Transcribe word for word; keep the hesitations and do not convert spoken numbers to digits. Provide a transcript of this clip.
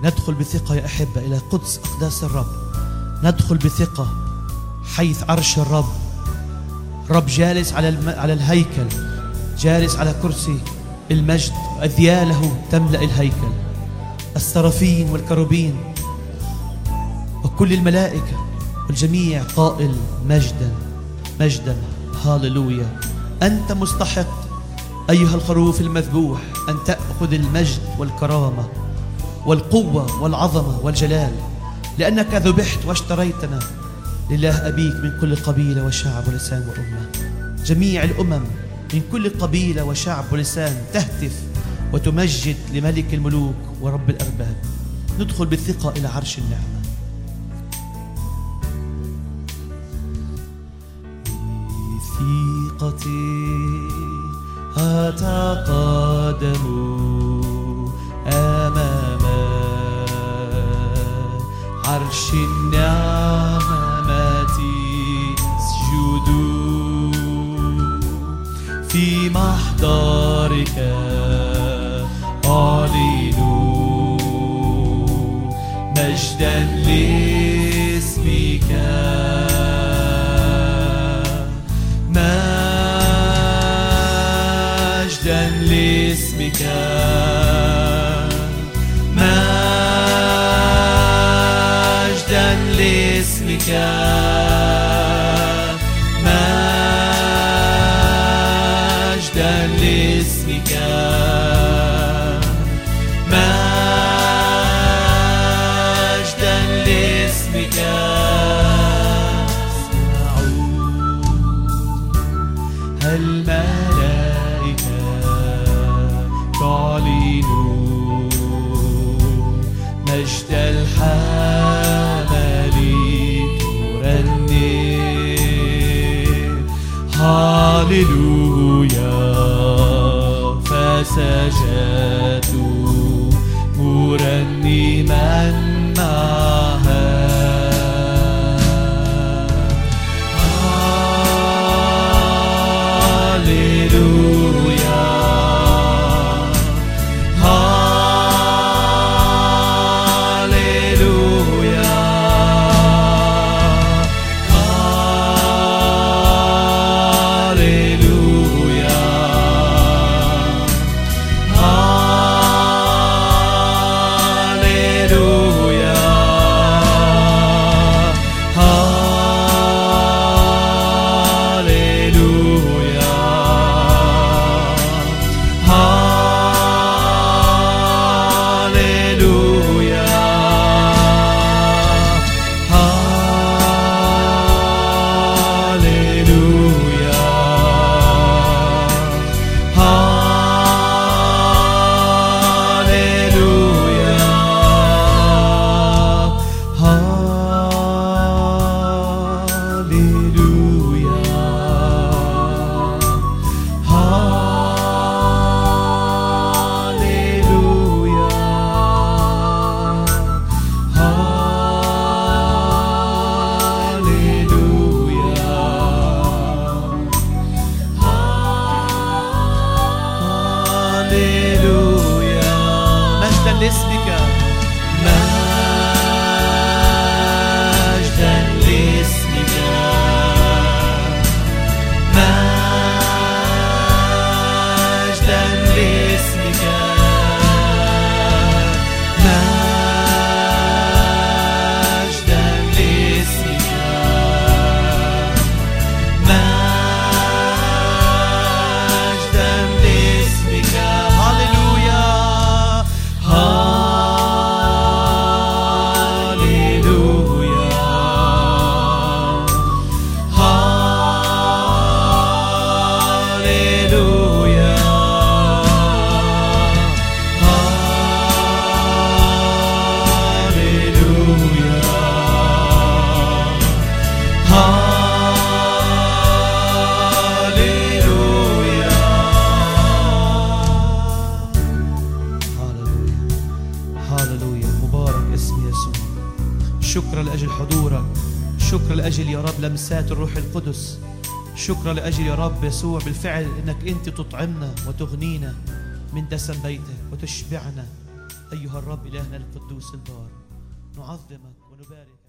ندخل بثقة يا أحبة إلى قدس أقداس الرب. ندخل بثقة حيث عرش الرب. رب جالس على الم... على الهيكل، جالس على كرسي المجد، أذياله تملأ الهيكل. السرافين والكروبين وكل الملائكة والجميع قائل مجدا مجدا هاللويا. أنت مستحق أيها الخروف المذبوح أن تأخذ المجد والكرامة والقوة والعظمة والجلال، لأنك ذبحت واشتريتنا لله أبيك من كل قبيلة وشعب ولسان وأمة. جميع الأمم من كل قبيلة وشعب ولسان تهتف وتمجد لملك الملوك ورب الأرباب. ندخل بالثقة إلى عرش النعمة. بثقتي أتقدم أمام عرش النعمة اسجد في محضرك أعلن مجدا لاسمك مجدا لاسمك مجدا لاسمك مجدا لاسمك مجدا لاسمك. الملائكة تعلن مجد الحمل ترنم هاللويا. فسجدت مرنما معها شكرا لأجل حضورك، شكرا لأجل يا رب لمسات الروح القدس، شكرا لأجل يا رب يسوع بالفعل إنك أنت تطعمنا وتغنينا من دسم بيتك وتشبعنا أيها الرب إلهنا القدوس البار، نعظمك ونباركك.